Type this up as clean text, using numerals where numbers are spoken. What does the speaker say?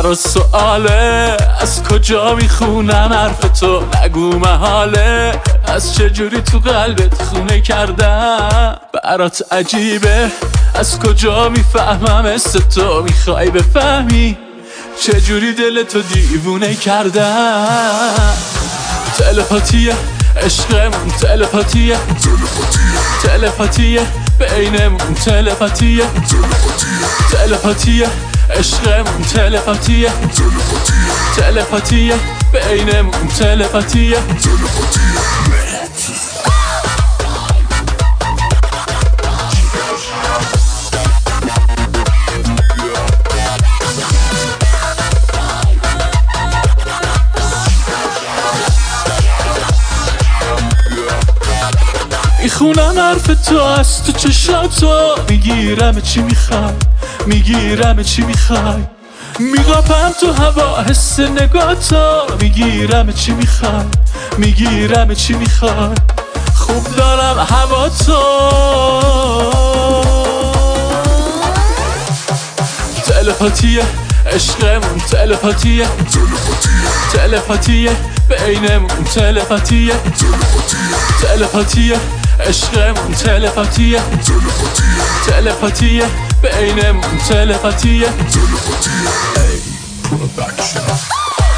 برا سؤاله از کجا میخونم حرف تو، نگو محاله از چجوری تو قلبت خونه کردم. برات عجیبه از کجا میفهمم است تو، میخوای بفهمی چجوری دل تو دیوونه کردم. تلپاتیه عشقمون، تلپاتیه تلپاتیه بینمون، تلپاتیه تلپاتیه عشقمون، تلپاتیه تلپاتیه بینمون، تلپاتیه. میخونم حرف تو از تو چشاتو، میگیرم چی میخوای، میگیرم چی میخوای، میقاپم تو هوا حس نگاتو، میگیرم چی میخوای، میگیرم چی میخوای، خوب دارم هوا تو. تلپاتیه عشقمون، تلپاتیه تلپاتیه بینمون، تلپاتیه تلپاتیه عشقمون، تلپاتیه تلپاتیه بینمون، تلپاتیه.